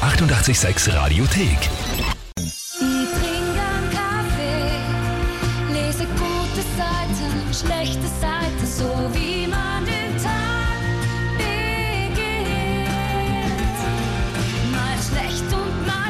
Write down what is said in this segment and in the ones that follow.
886 Radiothek. Ich trinke einen Kaffee, lese gute Seiten, schlechte Seiten, so wie man den Tag beginnt. Mal schlecht und mal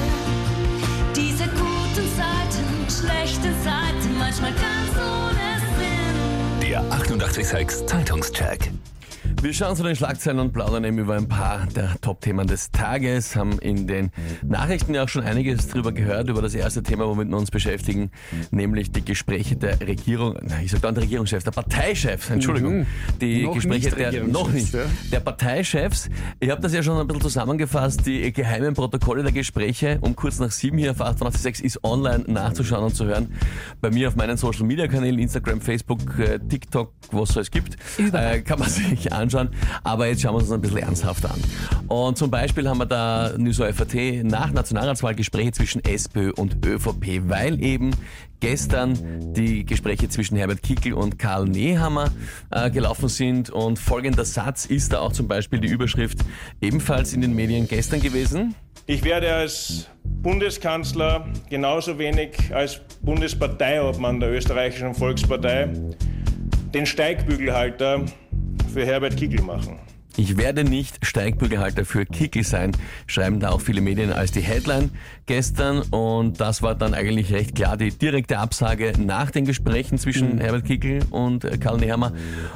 schön, diese guten Seiten, schlechte Seiten, manchmal ganz ohne Sinn. Der 886 Zeitungscheck. Wir schauen zu den Schlagzeilen und plaudern eben über ein paar der Top-Themen des Tages, haben in den Nachrichten ja auch schon einiges drüber gehört, über das erste Thema, womit wir uns beschäftigen, nämlich die Gespräche der Regierung, ich sag dann der Regierungschefs, der Parteichefs, Entschuldigung, die Noch Gespräche nicht noch nicht, der Parteichefs. Ich habe das ja schon ein bisschen zusammengefasst, die geheimen Protokolle der Gespräche um kurz nach 7 hier auf 886 ist online nachzuschauen und zu hören. Bei mir auf meinen Social-Media-Kanälen, Instagram, Facebook, TikTok, was es gibt, kann man sich anschauen. Aber jetzt schauen wir uns das ein bisschen ernsthaft an. Und zum Beispiel haben wir da News FAT nach Nationalratswahl Gespräche zwischen SPÖ und ÖVP, weil eben gestern die Gespräche zwischen Herbert Kickl und Karl Nehammer gelaufen sind. Und folgender Satz ist da auch zum Beispiel die Überschrift ebenfalls in den Medien gestern gewesen. Ich werde als Bundeskanzler genauso wenig als Bundesparteiobmann der österreichischen Volkspartei den Steigbügelhalter für Herbert Kickl machen. Ich werde nicht Steigbügelhalter für Kickl sein, schreiben da auch viele Medien als die Headline gestern. Und das war dann eigentlich recht klar die direkte Absage nach den Gesprächen zwischen Herbert Kickl und Karl Nehammer.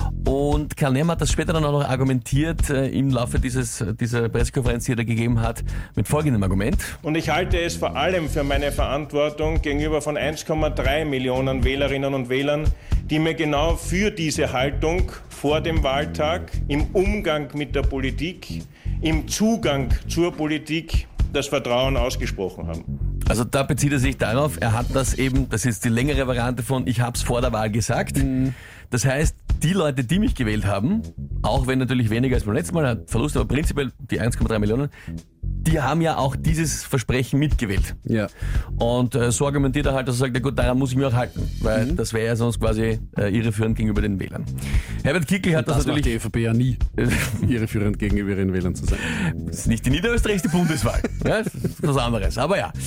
Und Karl Nehammer hat das später dann auch noch argumentiert im Laufe dieser Pressekonferenz, die er da gegeben hat, mit folgendem Argument. Und ich halte es vor allem für meine Verantwortung gegenüber von 1,3 Millionen Wählerinnen und Wählern, die mir genau für diese Haltung vor dem Wahltag, im Umgang mit der Politik, im Zugang zur Politik das Vertrauen ausgesprochen haben. Also da bezieht er sich darauf, er hat das eben, das ist die längere Variante von ich hab's vor der Wahl gesagt. Das heißt, die Leute, die mich gewählt haben, auch wenn natürlich weniger als beim letzten Mal, hat Verlust, aber prinzipiell die 1,3 Millionen, die haben ja auch dieses Versprechen mitgewählt. Ja. Und so argumentiert er halt, dass er sagt, ja gut, daran muss ich mich auch halten, weil das wäre ja sonst quasi irreführend gegenüber den Wählern. Herbert Kickl hat das natürlich... die ÖVP ja nie, irreführend gegenüber ihren Wählern zu sein. Das ist nicht die niederösterreichische Bundeswahl. Ja, das ist was anderes. Aber ja.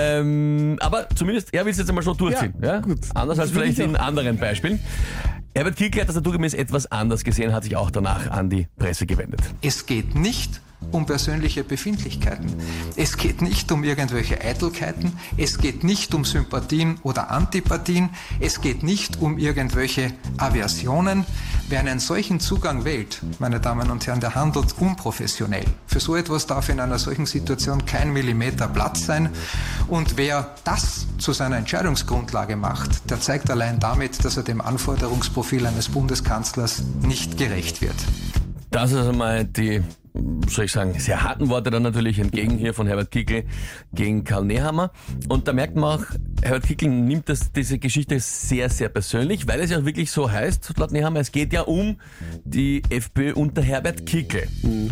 Aber zumindest, er will es jetzt einmal schon durchziehen. Ja, gut. Anders als vielleicht in anderen Beispielen. Herbert Kickl hat das naturgemäß etwas anders gesehen, hat sich auch danach an die Presse gewendet. Es geht nicht um persönliche Befindlichkeiten. Es geht nicht um irgendwelche Eitelkeiten. Es geht nicht um Sympathien oder Antipathien. Es geht nicht um irgendwelche Aversionen. Wer einen solchen Zugang wählt, meine Damen und Herren, der handelt unprofessionell. Für so etwas darf in einer solchen Situation kein Millimeter Platz sein. Und wer das zu seiner Entscheidungsgrundlage macht, der zeigt allein damit, dass er dem Anforderungsprofil eines Bundeskanzlers nicht gerecht wird. Das ist einmal die, soll ich sagen, sehr harten Worte dann natürlich entgegen hier von Herbert Kickl gegen Karl Nehammer. Und da merkt man auch, Herbert Kickl nimmt diese Geschichte sehr, sehr persönlich, weil es ja wirklich so heißt, laut Nehammer, es geht ja um die FPÖ unter Herbert Kickl.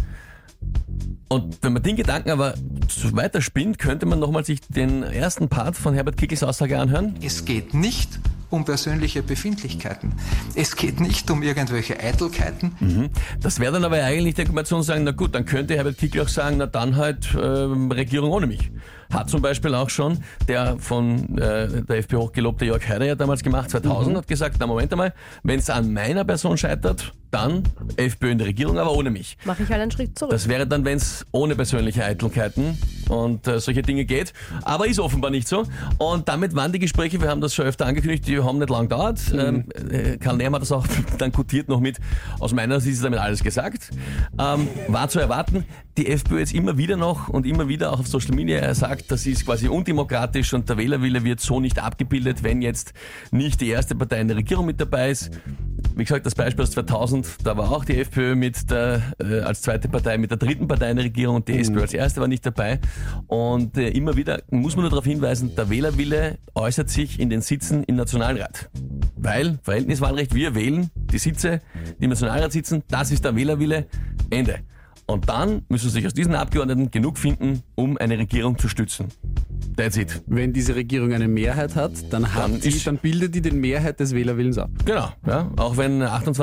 Und wenn man den Gedanken aber so weiter spinnt, könnte man nochmal sich den ersten Part von Herbert Kickls Aussage anhören. Es geht nicht um persönliche Befindlichkeiten. Es geht nicht um irgendwelche Eitelkeiten. Das wäre dann aber eigentlich die Argumentation sagen, na gut, dann könnte Herbert Kickl auch sagen, na dann halt Regierung ohne mich. Hat zum Beispiel auch schon der von der FPÖ hochgelobte Jörg Haider ja damals gemacht, 2000, hat gesagt, na Moment einmal, wenn es an meiner Person scheitert, dann FPÖ in der Regierung, aber ohne mich. Mache ich halt einen Schritt zurück. Das wäre dann, wenn es ohne persönliche Eitelkeiten und solche Dinge geht. Aber ist offenbar nicht so. Und damit waren die Gespräche, wir haben das schon öfter angekündigt, die haben nicht lang gedauert. Karl Nehammer hat das auch dann quotiert noch mit, aus meiner Sicht ist damit alles gesagt. War zu erwarten. Die FPÖ jetzt immer wieder noch und immer wieder auch auf Social Media sagt, das ist quasi undemokratisch und der Wählerwille wird so nicht abgebildet, wenn jetzt nicht die erste Partei in der Regierung mit dabei ist. Wie gesagt, das Beispiel aus 2000, da war auch die FPÖ als zweite Partei mit der dritten Partei in der Regierung und die SPÖ als erste war nicht dabei. Und immer wieder muss man nur darauf hinweisen, der Wählerwille äußert sich in den Sitzen im Nationalrat. Weil Verhältniswahlrecht, wir wählen die Sitze, die im Nationalrat sitzen, das ist der Wählerwille, Ende. Und dann müssen sich aus diesen Abgeordneten genug finden, um eine Regierung zu stützen. That's it. Wenn diese Regierung eine Mehrheit hat, dann bildet die den Mehrheit des Wählerwillens ab. Genau, ja. Auch wenn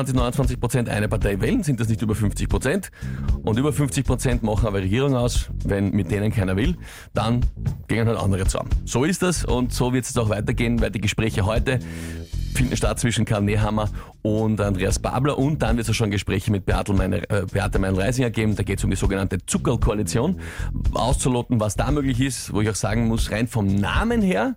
28-29% eine Partei wählen, sind das nicht über 50%. Und über 50% machen aber Regierung aus. Wenn mit denen keiner will, dann gehen halt andere zusammen. So ist das und so wird es auch weitergehen, weil die Gespräche heute finden statt zwischen Karl Nehammer und Andreas Babler und dann wird es schon Gespräche mit Beate Meinl-Reisinger geben. Da geht es um die sogenannte Zuckerl-Koalition. Auszuloten, was da möglich ist, wo ich auch sagen muss, rein vom Namen her,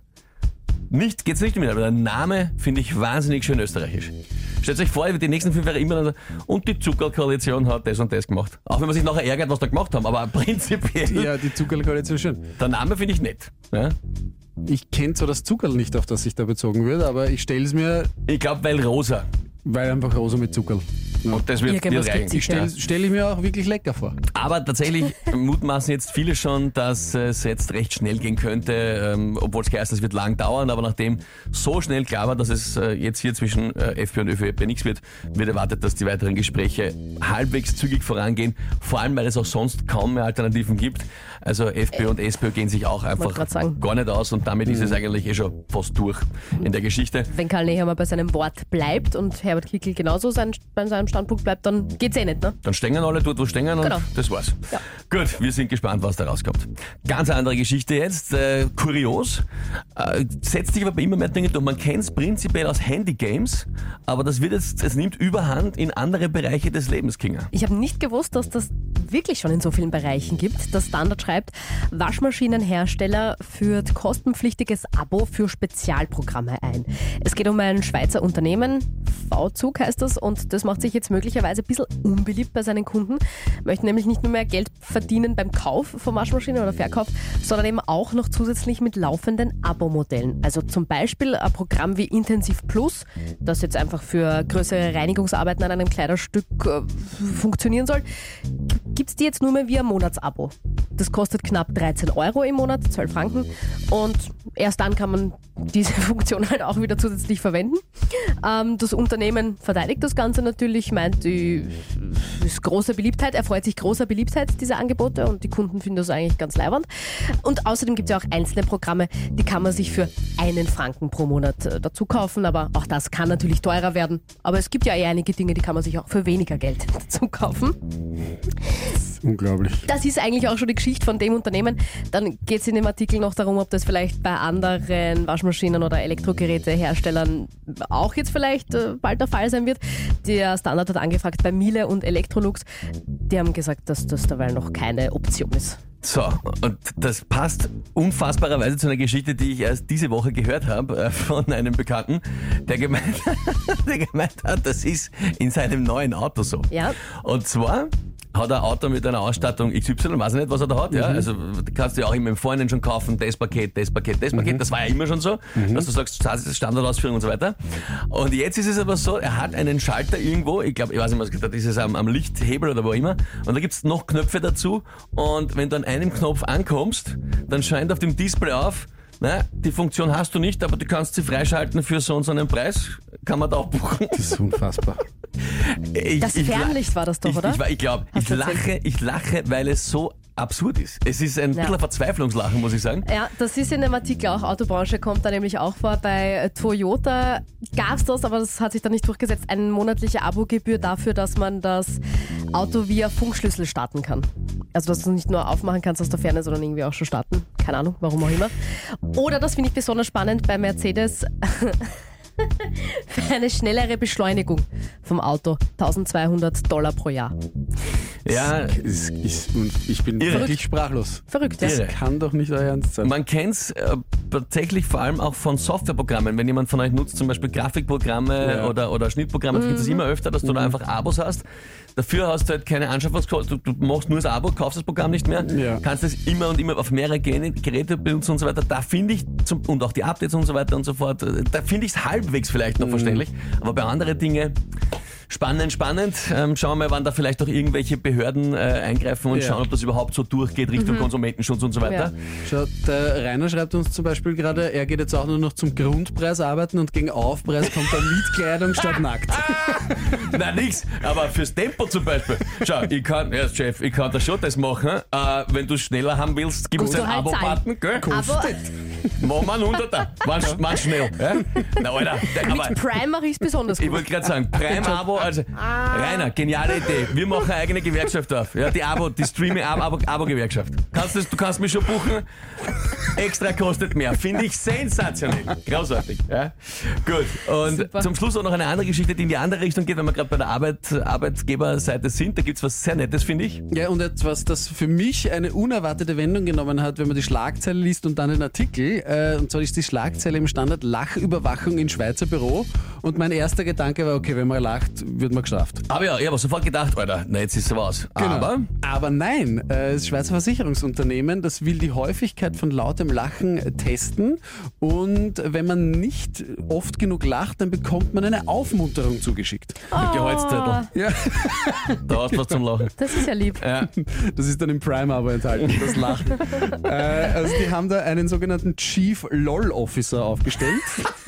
geht's nicht mehr, aber der Name finde ich wahnsinnig schön österreichisch. Stellt euch vor, die nächsten 5 Jahre immer und die Zuckerl-Koalition hat das und das gemacht. Auch wenn man sich nachher ärgert, was da gemacht haben, aber prinzipiell. Ja, die Zuckerl-Koalition schön. Der Name finde ich nett. Ja? Ich kenne zwar das Zuckerl nicht, auf das sich da bezogen wird, aber ich stelle es mir... Ich glaube, weil rosa. Weil einfach rosa mit Zuckerl. Und das wird reichen. Ich stelle mir auch wirklich lecker vor. Aber tatsächlich mutmaßen jetzt viele schon, dass es jetzt recht schnell gehen könnte, obwohl es heißt, es wird lang dauern, aber nachdem so schnell klar war, dass es jetzt hier zwischen FPÖ und ÖVP nichts wird erwartet, dass die weiteren Gespräche halbwegs zügig vorangehen, vor allem, weil es auch sonst kaum mehr Alternativen gibt. Also FPÖ und SPÖ gehen sich auch einfach gar nicht aus und damit ist es eigentlich schon fast durch in der Geschichte. Wenn Karl Nehammer bei seinem Wort bleibt und Herbert Kickl genauso bei seinem Standpunkt bleibt, dann geht's nicht, ne? Dann stehen alle dort, wo stehen und das war's. Ja. Gut, wir sind gespannt, was da rauskommt. Ganz andere Geschichte jetzt, kurios, setzt sich aber bei immer mehr Dingen durch. Man kennt es prinzipiell aus Handygames, aber es nimmt Überhand in andere Bereiche des Lebens, Kinga. Ich habe nicht gewusst, dass das wirklich schon in so vielen Bereichen gibt. Der Standard schreibt, Waschmaschinenhersteller führt kostenpflichtiges Abo für Spezialprogramme ein. Es geht um ein Schweizer Unternehmen, V-Zug heißt das, und das macht sich jetzt möglicherweise ein bisschen unbeliebt bei seinen Kunden, möchten nämlich nicht nur mehr Geld verdienen beim Kauf von Waschmaschinen oder Verkauf, sondern eben auch noch zusätzlich mit laufenden Abo-Modellen. Also zum Beispiel ein Programm wie Intensiv Plus, das jetzt einfach für größere Reinigungsarbeiten an einem Kleiderstück funktionieren soll, gibt es die jetzt nur mehr via Monatsabo. Das kostet knapp 13 Euro im Monat, 12 Franken, und erst dann kann man diese Funktion halt auch wieder zusätzlich verwenden. Das Unternehmen verteidigt das Ganze natürlich, meint, ist große Beliebtheit, erfreut sich großer Beliebtheit, diese Angebote, und die Kunden finden das eigentlich ganz leiwand. Und außerdem gibt es ja auch einzelne Programme, die kann man sich für 1 Franken pro Monat dazu kaufen, aber auch das kann natürlich teurer werden. Aber es gibt ja einige Dinge, die kann man sich auch für weniger Geld dazu kaufen. Unglaublich. Das ist eigentlich auch schon die Geschichte von dem Unternehmen. Dann geht es in dem Artikel noch darum, ob das vielleicht bei anderen Waschmaschinen oder Elektrogeräteherstellern auch jetzt vielleicht bald der Fall sein wird. Der Standard hat angefragt bei Miele und Electrolux. Die haben gesagt, dass das dabei noch keine Option ist. So, und das passt unfassbarerweise zu einer Geschichte, die ich erst diese Woche gehört habe von einem Bekannten, der gemeint hat, das ist in seinem neuen Auto so. Ja. Und zwar hat er ein Auto mit einer Ausstattung XY, weiß ich nicht, was er da hat. Ja? Also kannst du ja auch immer im Vorhinein schon kaufen, das Paket. Das war ja immer schon so, dass du sagst, das ist Standardausführung und so weiter. Und jetzt ist es aber so, er hat einen Schalter irgendwo, ich weiß nicht, was gesagt hat, ist es am Lichthebel oder wo immer, und da gibt es noch Knöpfe dazu, und wenn du an einem Knopf ankommst, dann scheint auf dem Display auf, die Funktion hast du nicht, aber du kannst sie freischalten für so und so einen Preis, kann man da auch buchen. Das ist unfassbar. Das Fernlicht war das doch, oder? Ich lache, weil es so absurd ist. Es ist ein bisschen ein Verzweiflungslachen, muss ich sagen. Ja, das ist in dem Artikel auch, Autobranche kommt da nämlich auch vor. Bei Toyota gab es das, aber das hat sich dann nicht durchgesetzt, eine monatliche Abogebühr dafür, dass man das Auto via Funkschlüssel starten kann. Also dass du nicht nur aufmachen kannst aus der Ferne, sondern irgendwie auch schon starten. Keine Ahnung, warum auch immer. Oder, das finde ich besonders spannend, bei Mercedes für eine schnellere Beschleunigung vom Auto. $1.200 pro Jahr. Ja, ich bin wirklich sprachlos. Verrückt, ja. Das kann doch nicht euer Ernst sein. Man kennt es tatsächlich vor allem auch von Softwareprogrammen. Wenn jemand von euch nutzt, zum Beispiel Grafikprogramme oder Schnittprogramme, gibt es immer öfter, dass du da einfach Abos hast. Dafür hast du halt keine Anschaffungskosten, du machst nur das Abo, kaufst das Programm nicht mehr, kannst es immer und immer auf mehrere Geräte benutzen und so weiter. Da finde ich, und auch die Updates und so weiter und so fort, da finde ich es halbwegs vielleicht noch verständlich, aber bei anderen Dingen Spannend. Schauen wir mal, wann da vielleicht auch irgendwelche Behörden eingreifen und schauen, ob das überhaupt so durchgeht Richtung Konsumentenschutz und so weiter. Schau, der Rainer schreibt uns zum Beispiel gerade, er geht jetzt auch nur noch zum Grundpreis arbeiten und gegen Aufpreis kommt dann mit Kleidung statt nackt. Nein, nix. Aber fürs Tempo zum Beispiel. Schau, ich kann da schon das machen. Wenn du schneller haben willst, gibt es einen Abo-Button, gell? Machen wir einen 100er. Wann schnell. Ja? Na, Alter. Mit Prime mache ich es besonders gut. Ich wollte gerade sagen, Prime-Abo, also Rainer, geniale Idee. Wir machen eine eigene Gewerkschaft auf. Ja, die Streaming-Abo-Gewerkschaft. Du kannst mich schon buchen. Extra kostet mehr. Finde ich sensationell. Großartig. Ja? Gut. Und super. Zum Schluss auch noch eine andere Geschichte, die in die andere Richtung geht, wenn wir gerade bei der Arbeitgeberseite sind. Da gibt es was sehr Nettes, finde ich. Ja, und etwas, das für mich eine unerwartete Wendung genommen hat, wenn man die Schlagzeile liest und dann den Artikel. Und zwar ist die Schlagzeile im Standard Lachüberwachung in Schweizer Büro. Und mein erster Gedanke war, okay, wenn man lacht, wird man gestraft. Aber ja, ich habe sofort gedacht, Alter, na jetzt ist es was. Genau. Aber nein, das Schweizer Versicherungsunternehmen, das will die Häufigkeit von lautem Lachen testen. Und wenn man nicht oft genug lacht, dann bekommt man eine Aufmunterung zugeschickt. Gehaltszettel. Ja. Da hast du was zum Lachen. Das ist ja lieb. Ja. Das ist dann im Prime-Abo enthalten, das Lachen. Also die haben da einen sogenannten Chief LOL Officer aufgestellt.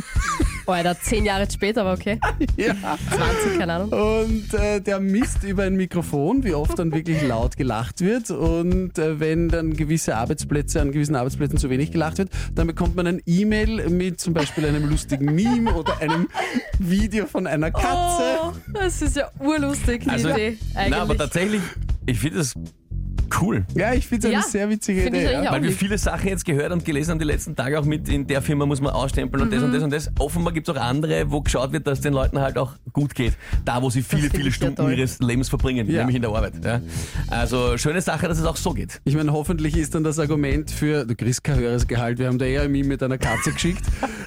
Alter, 10 Jahre später, aber okay. Ja. 20, keine Ahnung. Und der misst über ein Mikrofon, wie oft dann wirklich laut gelacht wird. Und wenn dann an gewissen Arbeitsplätzen zu wenig gelacht wird, dann bekommt man ein E-Mail mit zum Beispiel einem lustigen Meme oder einem Video von einer Katze. Oh, das ist ja urlustig, die Idee eigentlich. Nein, aber tatsächlich, ich finde das cool. Ja, ich finde es eine sehr witzige Idee. Ja. Weil wir viele Sachen jetzt gehört und gelesen haben die letzten Tage auch mit, in der Firma muss man ausstempeln und das und das und das. Offenbar gibt es auch andere, wo geschaut wird, dass den Leuten halt auch gut geht. Da, wo sie viele Stunden ihres Lebens verbringen, nämlich in der Arbeit. Ja. Also schöne Sache, dass es auch so geht. Ich meine, hoffentlich ist dann das Argument für, du kriegst kein höheres Gehalt, wir haben da eher ein Meme mit einer Katze geschickt.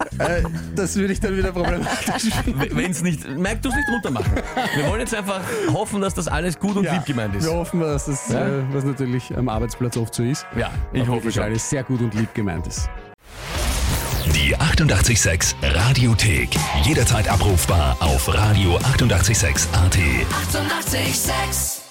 Das würde ich dann wieder problematisch finden. Wenn es nicht, merkt du es nicht runter machen. Wir wollen jetzt einfach hoffen, dass das alles gut und lieb gemeint ist. Wir hoffen, dass das, was natürlich am Arbeitsplatz oft so ist. Ja, ich hoffe schon. Alles sehr gut und lieb gemeint ist. Die 88,6 Radiothek. Jederzeit abrufbar auf radio886.at. 88,6.